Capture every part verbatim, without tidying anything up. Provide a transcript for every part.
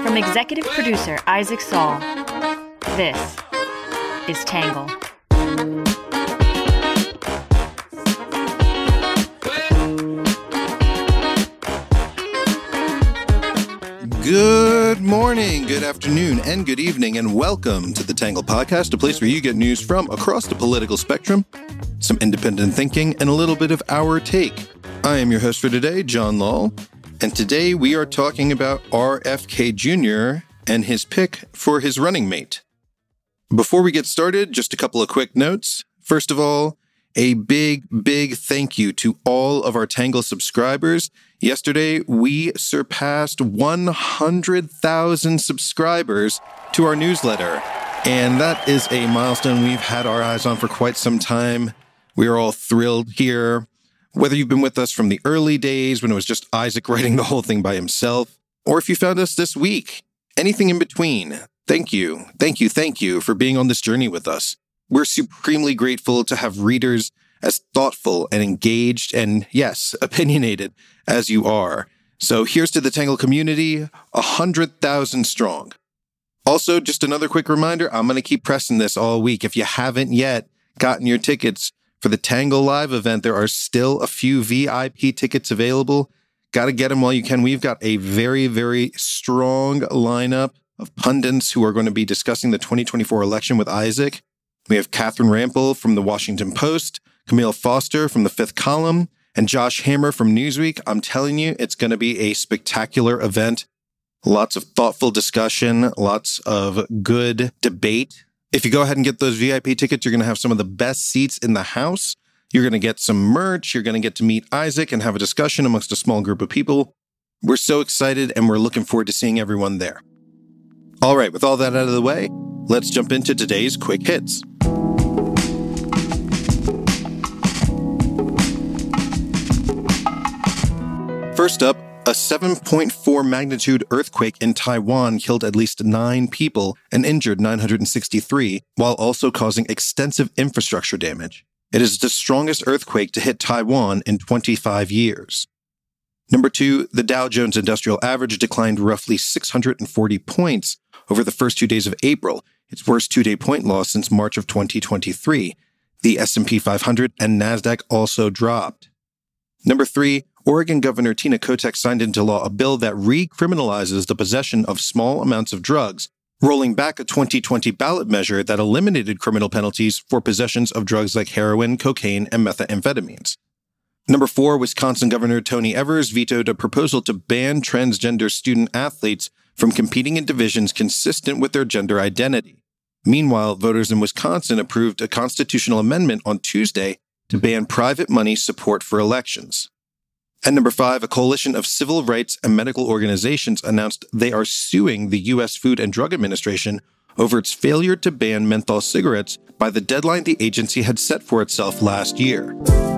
From executive producer Isaac Saul, this is Tangle. Good morning, good afternoon, and good evening, and welcome to the Tangle Podcast, a place where you get news from across the political spectrum, some independent thinking, and a little bit of our take. I am your host for today, John Lal, and today we are talking about R F K Junior and his pick for his running mate. Before we get started, just a couple of quick notes. First of all, a big, big thank you to all of our Tangle subscribers. Yesterday, we surpassed one hundred thousand subscribers to our newsletter, and that is a milestone we've had our eyes on for quite some time. We are all thrilled here. Whether you've been with us from the early days when it was just Isaac writing the whole thing by himself, or if you found us this week, anything in between, thank you, thank you, thank you for being on this journey with us. We're supremely grateful to have readers as thoughtful and engaged and, yes, opinionated as you are. So here's to the Tangle community, one hundred thousand strong. Also, just another quick reminder, I'm going to keep pressing this all week. If you haven't yet gotten your tickets for the Tangle Live event, there are still a few V I P tickets available. Got to get them while you can. We've got a very, very strong lineup of pundits who are going to be discussing the twenty twenty-four election with Isaac. We have Catherine Rampell from the Washington Post, Camille Foster from the Fifth Column, and Josh Hammer from Newsweek. I'm telling you, it's going to be a spectacular event. Lots of thoughtful discussion, lots of good debate. If you go ahead and get those V I P tickets, you're going to have some of the best seats in the house. You're going to get some merch. You're going to get to meet Isaac and have a discussion amongst a small group of people. We're so excited, and we're looking forward to seeing everyone there. All right, with all that out of the way, let's jump into today's quick hits. First up, a seven point four magnitude earthquake in Taiwan killed at least nine people and injured nine hundred sixty-three, while also causing extensive infrastructure damage. It is the strongest earthquake to hit Taiwan in twenty-five years. Number two, the Dow Jones Industrial Average declined roughly six hundred forty points over the first two days of April, its worst two-day point loss since March of twenty twenty-three. The S and P five hundred and NASDAQ also dropped. Number three, Oregon Governor Tina Kotek signed into law a bill that recriminalizes the possession of small amounts of drugs, rolling back a twenty twenty ballot measure that eliminated criminal penalties for possessions of drugs like heroin, cocaine, and methamphetamines. Number four, Wisconsin Governor Tony Evers vetoed a proposal to ban transgender student athletes from competing in divisions consistent with their gender identity. Meanwhile, voters in Wisconsin approved a constitutional amendment on Tuesday to ban private money support for elections. And number five, a coalition of civil rights and medical organizations announced they are suing the U S Food and Drug Administration over its failure to ban menthol cigarettes by the deadline the agency had set for itself last year.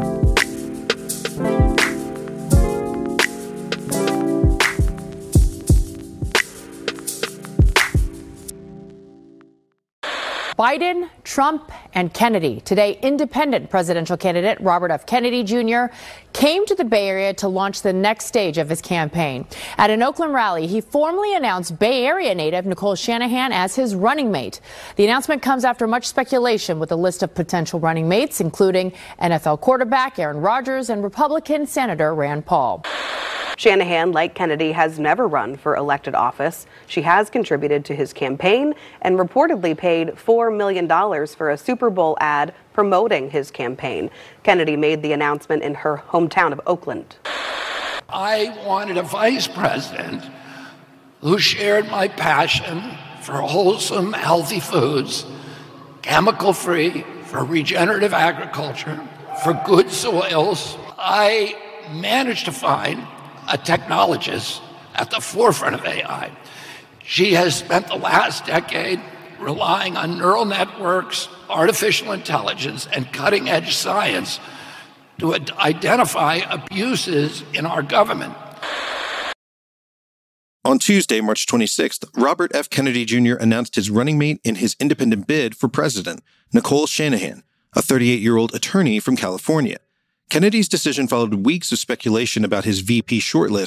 Biden, Trump, and Kennedy. Today, independent presidential candidate Robert F. Kennedy Junior came to the Bay Area to launch the next stage of his campaign. At an Oakland rally, he formally announced Bay Area native Nicole Shanahan as his running mate. The announcement comes after much speculation with a list of potential running mates, including N F L quarterback Aaron Rodgers and Republican Senator Rand Paul. Shanahan, like Kennedy, has never run for elected office. She has contributed to his campaign and reportedly paid four million dollars for a Super Bowl ad promoting his campaign. Kennedy made the announcement in her hometown of Oakland. I wanted a vice president who shared my passion for wholesome, healthy foods, chemical-free, for regenerative agriculture, for good soils. I managed to find a technologist at the forefront of A I. She has spent the last decade relying on neural networks, artificial intelligence, and cutting-edge science to ad- identify abuses in our government. On Tuesday, March twenty-sixth, Robert F. Kennedy Junior announced his running mate in his independent bid for president, Nicole Shanahan, a thirty-eight-year-old attorney from California. Kennedy's decision followed weeks of speculation about his V P shortlist,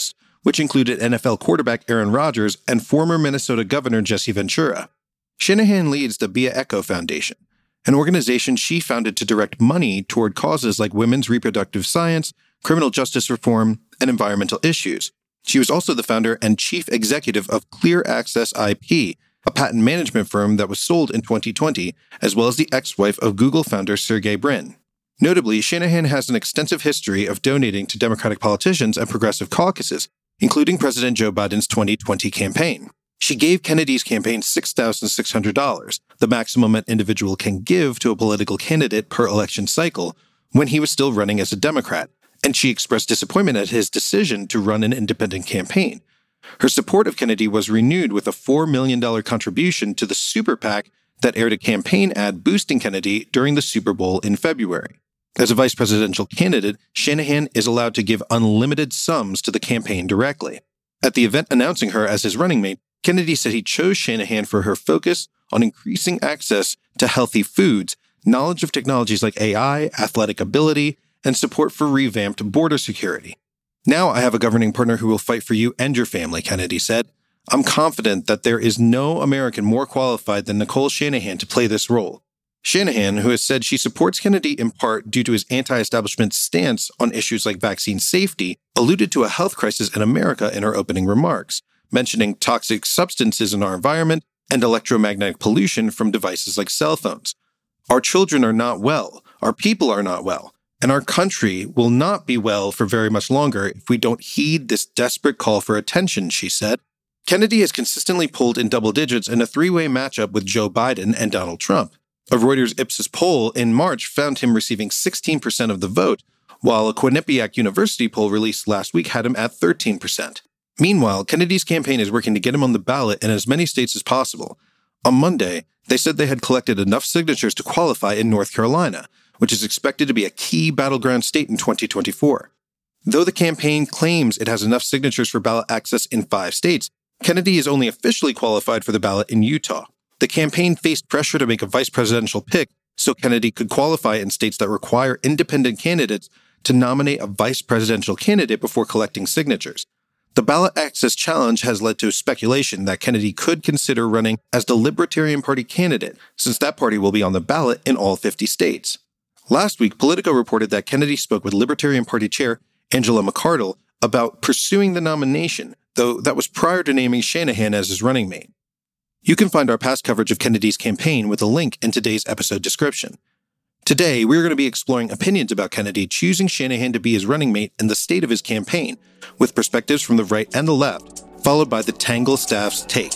which included N F L quarterback Aaron Rodgers and former Minnesota Governor Jesse Ventura. Shanahan leads the Bia Echo Foundation, an organization she founded to direct money toward causes like women's reproductive science, criminal justice reform, and environmental issues. She was also the founder and chief executive of Clear Access I P, a patent management firm that was sold in twenty twenty, as well as the ex-wife of Google founder Sergey Brin. Notably, Shanahan has an extensive history of donating to Democratic politicians and progressive caucuses, including President Joe Biden's twenty twenty campaign. She gave Kennedy's campaign six thousand six hundred dollars, the maximum an individual can give to a political candidate per election cycle, when he was still running as a Democrat, and she expressed disappointment at his decision to run an independent campaign. Her support of Kennedy was renewed with a four million dollars contribution to the Super PAC that aired a campaign ad boosting Kennedy during the Super Bowl in February. As a vice presidential candidate, Shanahan is allowed to give unlimited sums to the campaign directly. At the event announcing her as his running mate, Kennedy said he chose Shanahan for her focus on increasing access to healthy foods, knowledge of technologies like A I, athletic ability, and support for revamped border security. "Now I have a governing partner who will fight for you and your family," Kennedy said. "I'm confident that there is no American more qualified than Nicole Shanahan to play this role." Shanahan, who has said she supports Kennedy in part due to his anti-establishment stance on issues like vaccine safety, alluded to a health crisis in America in her opening remarks, mentioning toxic substances in our environment and electromagnetic pollution from devices like cell phones. "Our children are not well, our people are not well, and our country will not be well for very much longer if we don't heed this desperate call for attention," she said. Kennedy has consistently pulled in double digits in a three-way matchup with Joe Biden and Donald Trump. A Reuters Ipsos poll in March found him receiving sixteen percent of the vote, while a Quinnipiac University poll released last week had him at thirteen percent. Meanwhile, Kennedy's campaign is working to get him on the ballot in as many states as possible. On Monday, they said they had collected enough signatures to qualify in North Carolina, which is expected to be a key battleground state in twenty twenty-four. Though the campaign claims it has enough signatures for ballot access in five states, Kennedy is only officially qualified for the ballot in Utah. The campaign faced pressure to make a vice presidential pick so Kennedy could qualify in states that require independent candidates to nominate a vice presidential candidate before collecting signatures. The ballot access challenge has led to speculation that Kennedy could consider running as the Libertarian Party candidate, since that party will be on the ballot in all fifty states. Last week, Politico reported that Kennedy spoke with Libertarian Party Chair Angela McArdle about pursuing the nomination, though that was prior to naming Shanahan as his running mate. You can find our past coverage of Kennedy's campaign with a link in today's episode description. Today, we're going to be exploring opinions about Kennedy choosing Shanahan to be his running mate and the state of his campaign, with perspectives from the right and the left, followed by the Tangle staff's take.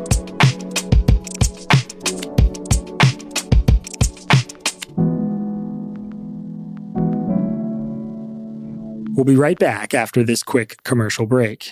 We'll be right back after this quick commercial break.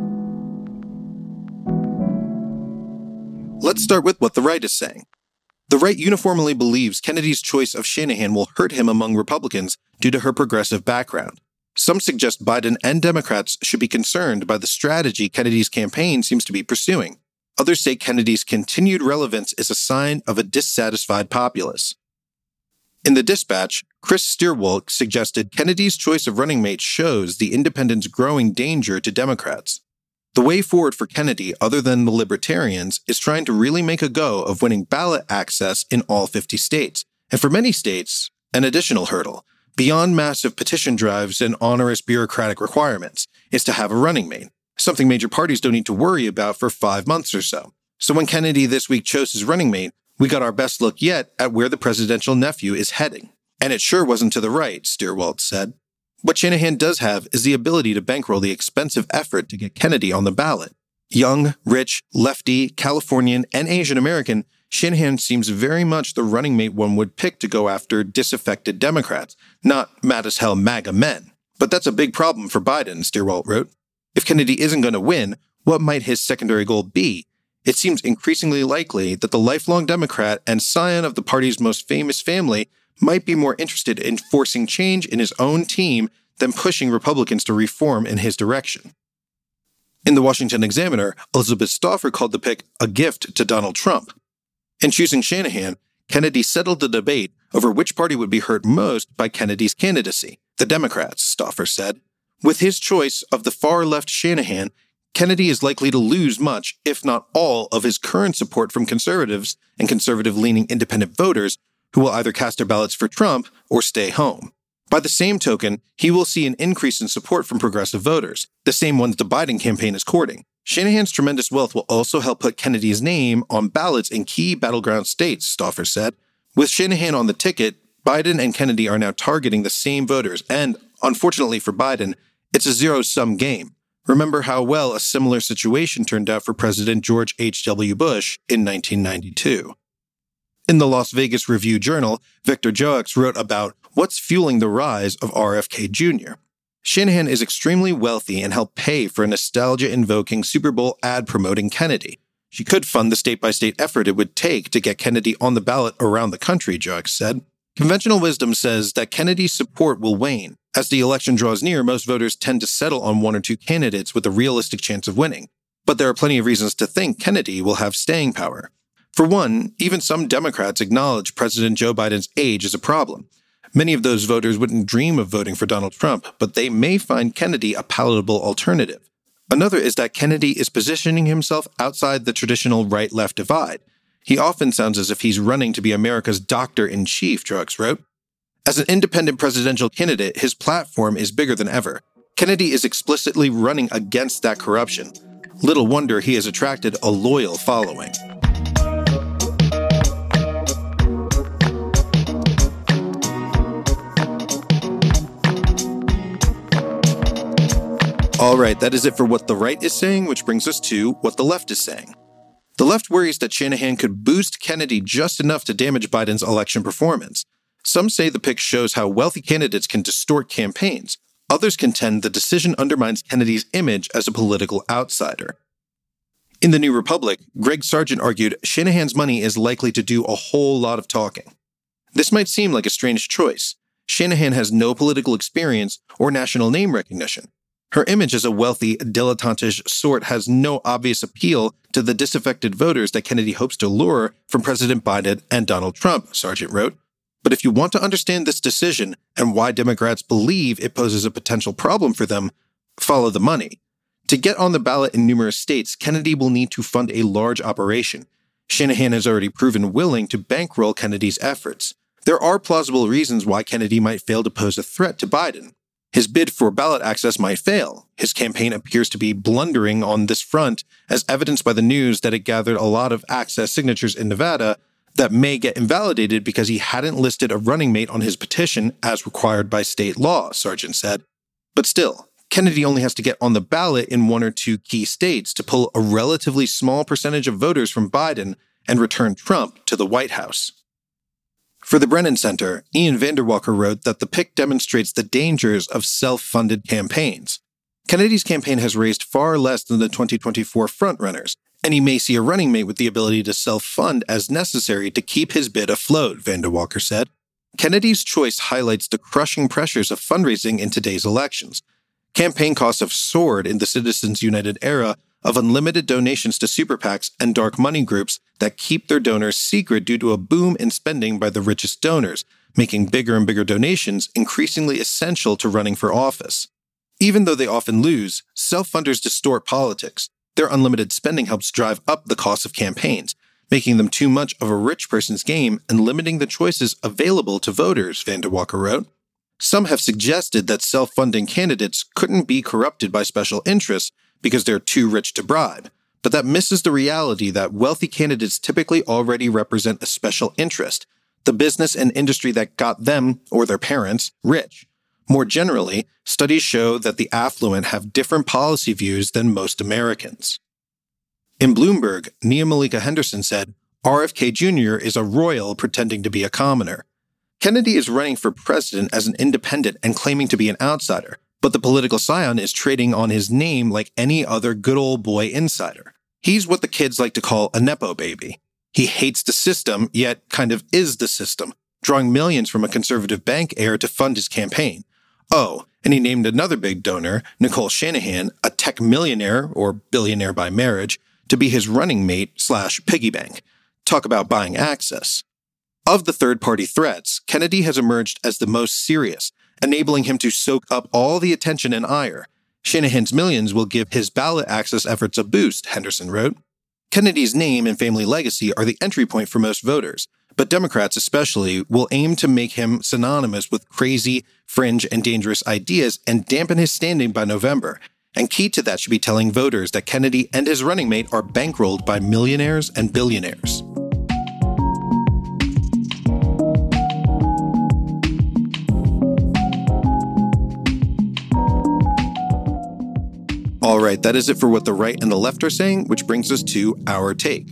Let's start with what the right is saying. The right uniformly believes Kennedy's choice of Shanahan will hurt him among Republicans due to her progressive background. Some suggest Biden and Democrats should be concerned by the strategy Kennedy's campaign seems to be pursuing. Others say Kennedy's continued relevance is a sign of a dissatisfied populace. In the Dispatch, Chris Steerwalk suggested Kennedy's choice of running mate shows the independents' growing danger to Democrats. The way forward for Kennedy, other than the Libertarians, is trying to really make a go of winning ballot access in all fifty states. And for many states, an additional hurdle, beyond massive petition drives and onerous bureaucratic requirements, is to have a running mate, something major parties don't need to worry about for five months or so. So when Kennedy this week chose his running mate, we got our best look yet at where the presidential nephew is heading. And it sure wasn't to the right, Steerwalt said. What Shanahan does have is the ability to bankroll the expensive effort to get Kennedy on the ballot. Young, rich, lefty, Californian, and Asian American, Shanahan seems very much the running mate one would pick to go after disaffected Democrats, not mad as hell MAGA men. But that's a big problem for Biden, Steerwalt wrote. If Kennedy isn't going to win, what might his secondary goal be? It seems increasingly likely that the lifelong Democrat and scion of the party's most famous family might be more interested in forcing change in his own team than pushing Republicans to reform in his direction. In the Washington Examiner, Elizabeth Stauffer called the pick a gift to Donald Trump. In choosing Shanahan, Kennedy settled the debate over which party would be hurt most by Kennedy's candidacy. The Democrats, Stauffer said. With his choice of the far-left Shanahan, Kennedy is likely to lose much, if not all, of his current support from conservatives and conservative-leaning independent voters who will either cast their ballots for Trump or stay home. By the same token, he will see an increase in support from progressive voters, the same ones the Biden campaign is courting. Shanahan's tremendous wealth will also help put Kennedy's name on ballots in key battleground states, Stauffer said. With Shanahan on the ticket, Biden and Kennedy are now targeting the same voters, and, unfortunately for Biden, it's a zero-sum game. Remember how well a similar situation turned out for President George H W Bush in nineteen ninety-two. In the Las Vegas Review-Journal, Victor Joax wrote about what's fueling the rise of R F K Junior Shanahan is extremely wealthy and helped pay for a nostalgia-invoking Super Bowl ad promoting Kennedy. She could fund the state-by-state effort it would take to get Kennedy on the ballot around the country, Joax said. Conventional wisdom says that Kennedy's support will wane. As the election draws near, most voters tend to settle on one or two candidates with a realistic chance of winning. But there are plenty of reasons to think Kennedy will have staying power. For one, even some Democrats acknowledge President Joe Biden's age is a problem. Many of those voters wouldn't dream of voting for Donald Trump, but they may find Kennedy a palatable alternative. Another is that Kennedy is positioning himself outside the traditional right-left divide. He often sounds as if he's running to be America's doctor-in-chief, Joax wrote. As an independent presidential candidate, his platform is bigger than ever. Kennedy is explicitly running against that corruption. Little wonder he has attracted a loyal following. All right, that is it for what the right is saying, which brings us to what the left is saying. The left worries that Shanahan could boost Kennedy just enough to damage Biden's election performance. Some say the pick shows how wealthy candidates can distort campaigns. Others contend the decision undermines Kennedy's image as a political outsider. In The New Republic, Greg Sargent argued Shanahan's money is likely to do a whole lot of talking. This might seem like a strange choice. Shanahan has no political experience or national name recognition. Her image as a wealthy, dilettantish sort has no obvious appeal to the disaffected voters that Kennedy hopes to lure from President Biden and Donald Trump, Sargent wrote. But if you want to understand this decision and why Democrats believe it poses a potential problem for them, follow the money. To get on the ballot in numerous states, Kennedy will need to fund a large operation. Shanahan has already proven willing to bankroll Kennedy's efforts. There are plausible reasons why Kennedy might fail to pose a threat to Biden. His bid for ballot access might fail. His campaign appears to be blundering on this front, as evidenced by the news that it gathered a lot of access signatures in Nevada that may get invalidated because he hadn't listed a running mate on his petition as required by state law, Sargent said. But still, Kennedy only has to get on the ballot in one or two key states to pull a relatively small percentage of voters from Biden and return Trump to the White House. For the Brennan Center, Ian Vanderwalker wrote that the pick demonstrates the dangers of self-funded campaigns. Kennedy's campaign has raised far less than the twenty twenty-four frontrunners, and he may see a running mate with the ability to self-fund as necessary to keep his bid afloat, Vanderwalker said. Kennedy's choice highlights the crushing pressures of fundraising in today's elections. Campaign costs have soared in the Citizens United era of unlimited donations to super PACs and dark money groups that keep their donors secret due to a boom in spending by the richest donors, making bigger and bigger donations increasingly essential to running for office. Even though they often lose, self-funders distort politics. Their unlimited spending helps drive up the cost of campaigns, making them too much of a rich person's game and limiting the choices available to voters, Vanderwalker wrote. Some have suggested that self-funding candidates couldn't be corrupted by special interests because they're too rich to bribe, but that misses the reality that wealthy candidates typically already represent a special interest, the business and industry that got them, or their parents, rich. More generally, studies show that the affluent have different policy views than most Americans. In Bloomberg, Nia Malika Henderson said, R F K Junior is a royal pretending to be a commoner. Kennedy is running for president as an independent and claiming to be an outsider, but the political scion is trading on his name like any other good old boy insider. He's what the kids like to call a Nepo baby. He hates the system, yet kind of is the system, drawing millions from a conservative bank heir to fund his campaign. Oh, and he named another big donor, Nicole Shanahan, a tech millionaire, or billionaire by marriage, to be his running mate slash piggy bank. Talk about buying access. Of the third-party threats, Kennedy has emerged as the most serious, enabling him to soak up all the attention and ire. Shanahan's millions will give his ballot access efforts a boost, Henderson wrote. Kennedy's name and family legacy are the entry point for most voters, but Democrats especially will aim to make him synonymous with crazy, fringe, and dangerous ideas and dampen his standing by November. And key to that should be telling voters that Kennedy and his running mate are bankrolled by millionaires and billionaires. All right, that is it for what the right and the left are saying, which brings us to our take.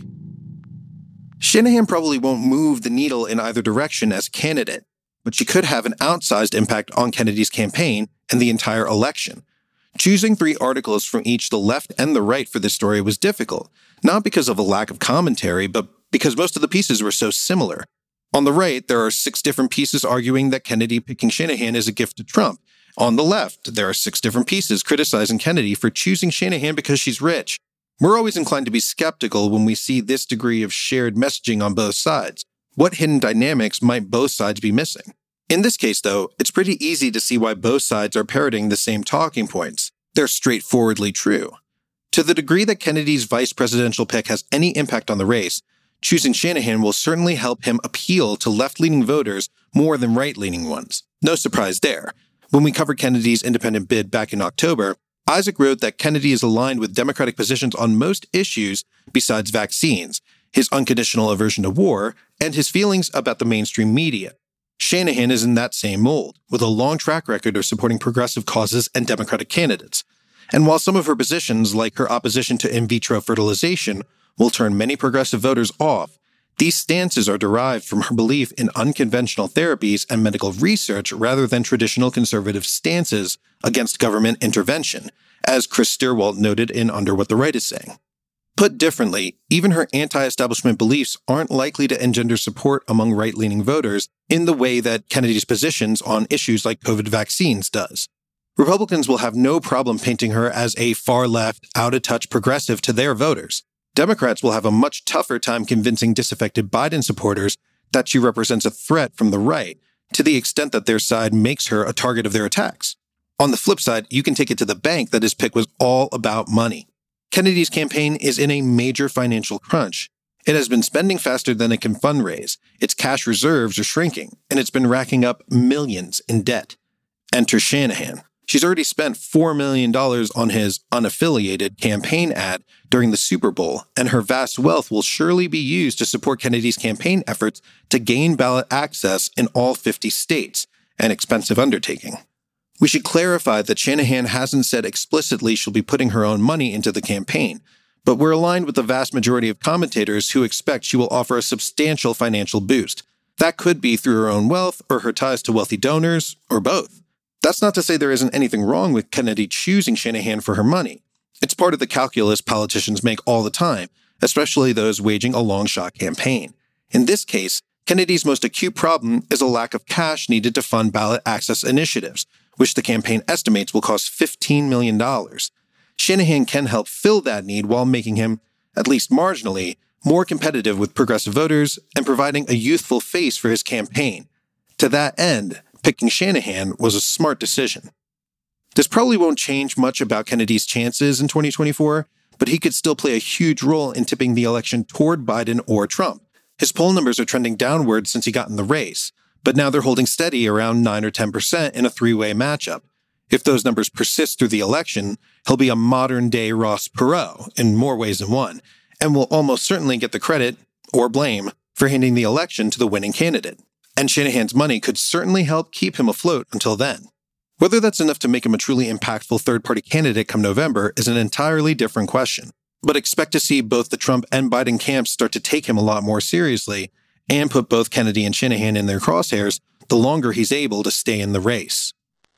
Shanahan probably won't move the needle in either direction as candidate, but she could have an outsized impact on Kennedy's campaign and the entire election. Choosing three articles from each the left and the right for this story was difficult, not because of a lack of commentary, but because most of the pieces were so similar. On the right, there are six different pieces arguing that Kennedy picking Shanahan is a gift to Trump. On the left, there are six different pieces criticizing Kennedy for choosing Shanahan because she's rich. We're always inclined to be skeptical when we see this degree of shared messaging on both sides. What hidden dynamics might both sides be missing? In this case, though, it's pretty easy to see why both sides are parroting the same talking points. They're straightforwardly true. To the degree that Kennedy's vice presidential pick has any impact on the race, choosing Shanahan will certainly help him appeal to left-leaning voters more than right-leaning ones. No surprise there. When we covered Kennedy's independent bid back in October, Isaac wrote that Kennedy is aligned with Democratic positions on most issues besides vaccines, his unconditional aversion to war, and his feelings about the mainstream media. Shanahan is in that same mold, with a long track record of supporting progressive causes and Democratic candidates. And while some of her positions, like her opposition to in vitro fertilization, will turn many progressive voters off, these stances are derived from her belief in unconventional therapies and medical research rather than traditional conservative stances against government intervention, as Chris Stirwalt noted in Under What the Right is Saying. Put differently, even her anti-establishment beliefs aren't likely to engender support among right-leaning voters in the way that Kennedy's positions on issues like COVID vaccines does. Republicans will have no problem painting her as a far-left, out-of-touch progressive to their voters. Democrats will have a much tougher time convincing disaffected Biden supporters that she represents a threat from the right, to the extent that their side makes her a target of their attacks. On the flip side, you can take it to the bank that his pick was all about money. Kennedy's campaign is in a major financial crunch. It has been spending faster than it can fundraise, its cash reserves are shrinking, and it's been racking up millions in debt. Enter Shanahan. She's already spent four million dollars on his unaffiliated campaign ad during the Super Bowl, and her vast wealth will surely be used to support Kennedy's campaign efforts to gain ballot access in all fifty states, an expensive undertaking. We should clarify that Shanahan hasn't said explicitly she'll be putting her own money into the campaign, but we're aligned with the vast majority of commentators who expect she will offer a substantial financial boost. That could be through her own wealth or her ties to wealthy donors, or both. That's not to say there isn't anything wrong with Kennedy choosing Shanahan for her money. It's part of the calculus politicians make all the time, especially those waging a long-shot campaign. In this case, Kennedy's most acute problem is a lack of cash needed to fund ballot access initiatives, which the campaign estimates will cost fifteen million dollars. Shanahan can help fill that need while making him, at least marginally, more competitive with progressive voters and providing a youthful face for his campaign. To that end, picking Shanahan was a smart decision. This probably won't change much about Kennedy's chances in twenty twenty-four, but he could still play a huge role in tipping the election toward Biden or Trump. His poll numbers are trending downward since he got in the race, but now they're holding steady around nine or ten percent in a three-way matchup. If those numbers persist through the election, he'll be a modern-day Ross Perot in more ways than one, and will almost certainly get the credit, or blame, for handing the election to the winning candidate. And Shanahan's money could certainly help keep him afloat until then. Whether that's enough to make him a truly impactful third-party candidate come November is an entirely different question. But expect to see both the Trump and Biden camps start to take him a lot more seriously and put both Kennedy and Shanahan in their crosshairs the longer he's able to stay in the race.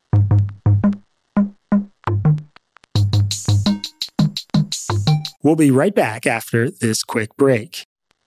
We'll be right back after this quick break.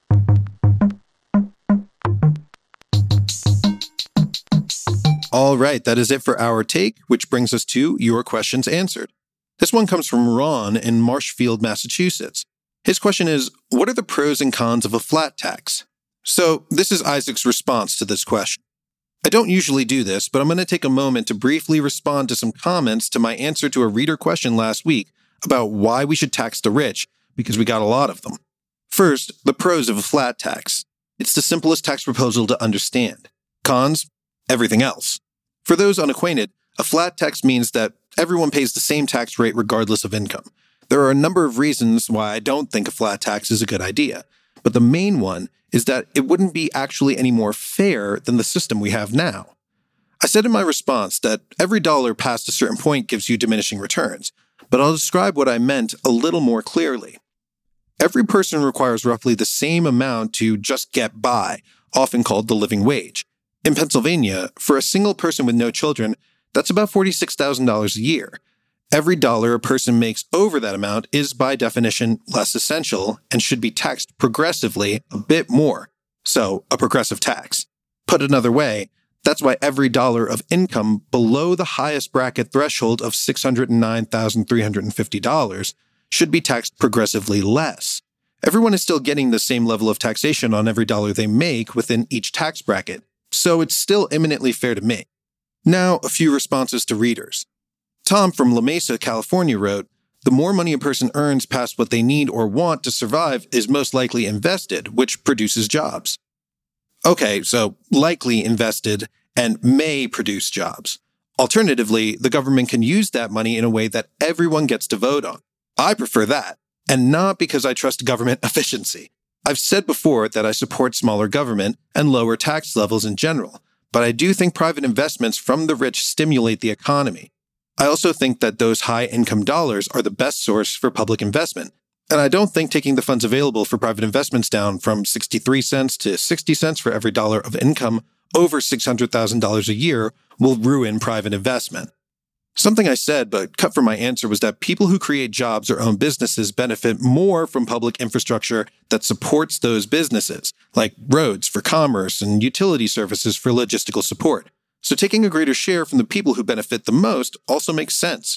All right, that is it for our take, which brings us to Your Questions Answered. This one comes from Ron in Marshfield, Massachusetts. His question is, what are the pros and cons of a flat tax? So this is Isaac's response to this question. I don't usually do this, but I'm going to take a moment to briefly respond to some comments to my answer to a reader question last week about why we should tax the rich, because we got a lot of them. First, the pros of a flat tax. It's the simplest tax proposal to understand. Cons? Everything else. For those unacquainted, a flat tax means that everyone pays the same tax rate regardless of income. There are a number of reasons why I don't think a flat tax is a good idea, but the main one is that it wouldn't be actually any more fair than the system we have now. I said in my response that every dollar past a certain point gives you diminishing returns, but I'll describe what I meant a little more clearly. Every person requires roughly the same amount to just get by, often called the living wage. In Pennsylvania, for a single person with no children, that's about forty-six thousand dollars a year. Every dollar a person makes over that amount is by definition less essential and should be taxed progressively a bit more. So, a progressive tax. Put another way, that's why every dollar of income below the highest bracket threshold of six hundred nine thousand three hundred fifty dollars should be taxed progressively less. Everyone is still getting the same level of taxation on every dollar they make within each tax bracket, so it's still eminently fair to me. Now, a few responses to readers. Tom from La Mesa, California wrote, "The more money a person earns past what they need or want to survive is most likely invested, which produces jobs." Okay, so likely invested and may produce jobs. Alternatively, the government can use that money in a way that everyone gets to vote on. I prefer that, and not because I trust government efficiency. I've said before that I support smaller government and lower tax levels in general, but I do think private investments from the rich stimulate the economy. I also think that those high-income dollars are the best source for public investment, and I don't think taking the funds available for private investments down from sixty-three cents to sixty cents for every dollar of income over six hundred thousand dollars a year will ruin private investment. Something I said but cut from my answer was that people who create jobs or own businesses benefit more from public infrastructure that supports those businesses, like roads for commerce and utility services for logistical support. So taking a greater share from the people who benefit the most also makes sense.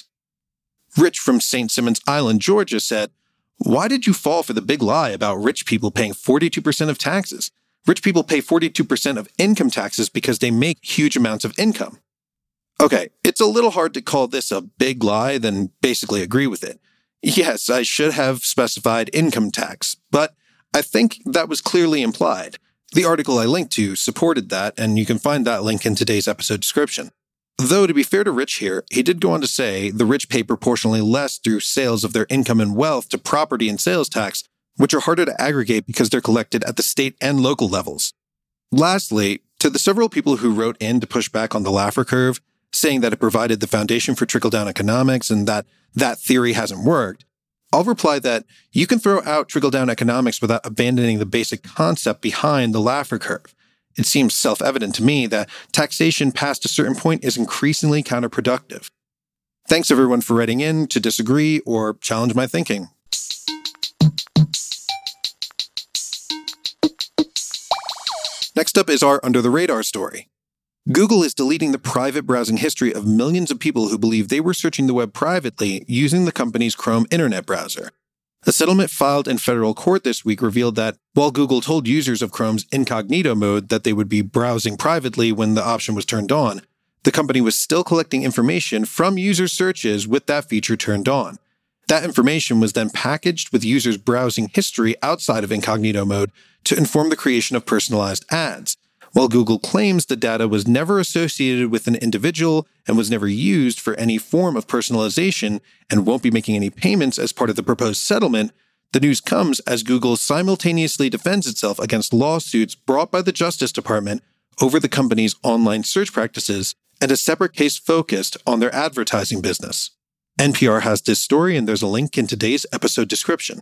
Rich from Saint Simons Island, Georgia said, "Why did you fall for the big lie about rich people paying forty-two percent of taxes? Rich people pay forty-two percent of income taxes because they make huge amounts of income." Okay, it's a little hard to call this a big lie, then basically agree with it. Yes, I should have specified income tax, but I think that was clearly implied. The article I linked to supported that, and you can find that link in today's episode description. Though, to be fair to Rich here, he did go on to say the rich pay proportionally less through sales of their income and wealth to property and sales tax, which are harder to aggregate because they're collected at the state and local levels. Lastly, to the several people who wrote in to push back on the Laffer curve, saying that it provided the foundation for trickle-down economics and that that theory hasn't worked, I'll reply that you can throw out trickle-down economics without abandoning the basic concept behind the Laffer curve. It seems self-evident to me that taxation past a certain point is increasingly counterproductive. Thanks everyone for writing in to disagree or challenge my thinking. Next up is our Under the Radar story. Google is deleting the private browsing history of millions of people who believe they were searching the web privately using the company's Chrome internet browser. A settlement filed in federal court this week revealed that while Google told users of Chrome's incognito mode that they would be browsing privately when the option was turned on, the company was still collecting information from user searches with that feature turned on. That information was then packaged with users' browsing history outside of incognito mode to inform the creation of personalized ads. While Google claims the data was never associated with an individual and was never used for any form of personalization and won't be making any payments as part of the proposed settlement, the news comes as Google simultaneously defends itself against lawsuits brought by the Justice Department over the company's online search practices and a separate case focused on their advertising business. N P R has this story, and there's a link in today's episode description.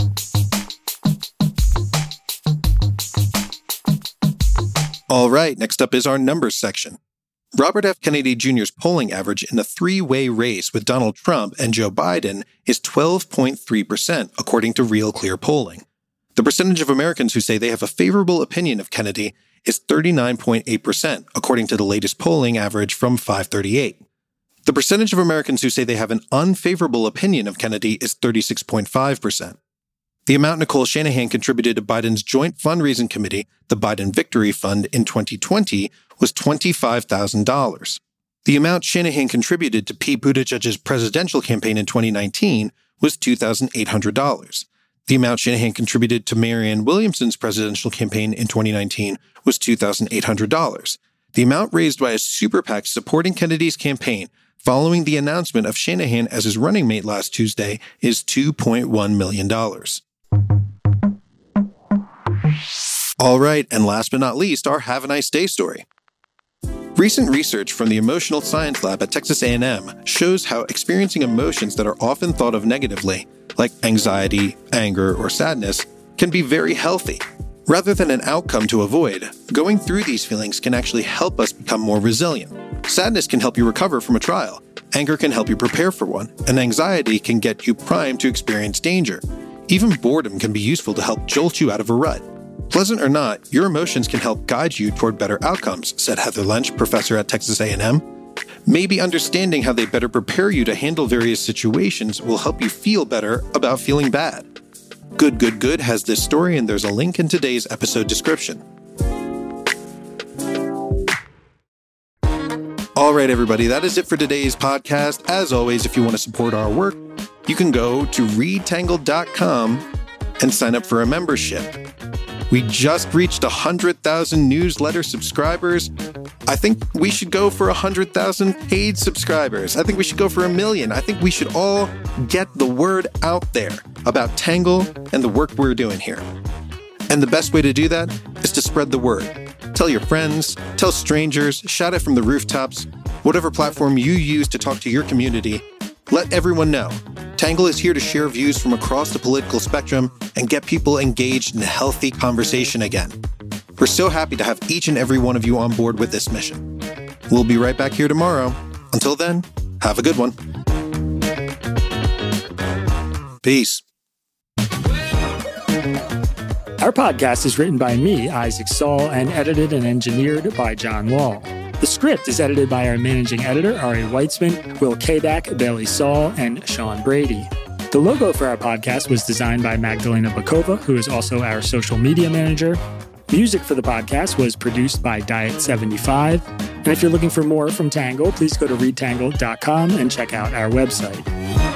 All right, next up is our numbers section. Robert F. Kennedy Junior's polling average in a three-way race with Donald Trump and Joe Biden is twelve point three percent, according to Real Clear Polling. The percentage of Americans who say they have a favorable opinion of Kennedy is thirty-nine point eight percent, according to the latest polling average from five thirty-eight. The percentage of Americans who say they have an unfavorable opinion of Kennedy is thirty-six point five percent. The amount Nicole Shanahan contributed to Biden's joint fundraising committee, the Biden Victory Fund, in twenty twenty was twenty-five thousand dollars. The amount Shanahan contributed to Pete Buttigieg's presidential campaign in twenty nineteen was two thousand eight hundred dollars. The amount Shanahan contributed to Marianne Williamson's presidential campaign in twenty nineteen was two thousand eight hundred dollars. The amount raised by a super PAC supporting Kennedy's campaign following the announcement of Shanahan as his running mate last Tuesday is two point one million dollars. All right, and last but not least, our Have a Nice Day story. Recent research from the Emotional Science Lab at Texas A and M shows how experiencing emotions that are often thought of negatively, like anxiety, anger, or sadness, can be very healthy. Rather than an outcome to avoid, going through these feelings can actually help us become more resilient. Sadness can help you recover from a trial, anger can help you prepare for one, and anxiety can get you primed to experience danger. Even boredom can be useful to help jolt you out of a rut. Pleasant or not, your emotions can help guide you toward better outcomes, said Heather Lench, professor at Texas A and M. Maybe understanding how they better prepare you to handle various situations will help you feel better about feeling bad. Good Good Good has this story, and there's a link in today's episode description. All right, everybody, that is it for today's podcast. As always, if you want to support our work, you can go to read tangled dot com and sign up for a membership. We just reached one hundred thousand newsletter subscribers. I think we should go for one hundred thousand paid subscribers. I think we should go for a million. I think we should all get the word out there about Tangle and the work we're doing here. And the best way to do that is to spread the word. Tell your friends, tell strangers, shout it from the rooftops, whatever platform you use to talk to your community. Let everyone know. Tangle is here to share views from across the political spectrum and get people engaged in a healthy conversation again. We're so happy to have each and every one of you on board with this mission. We'll be right back here tomorrow. Until then, have a good one. Peace. Our podcast is written by me, Isaac Saul, and edited and engineered by John Wall. The script is edited by our managing editor, Ari Weitzman, Will Kabak, Bailey Saul, and Sean Brady. The logo for our podcast was designed by Magdalena Bakova, who is also our social media manager. Music for the podcast was produced by Diet seventy-five. And if you're looking for more from Tangle, please go to read tangled dot com and check out our website.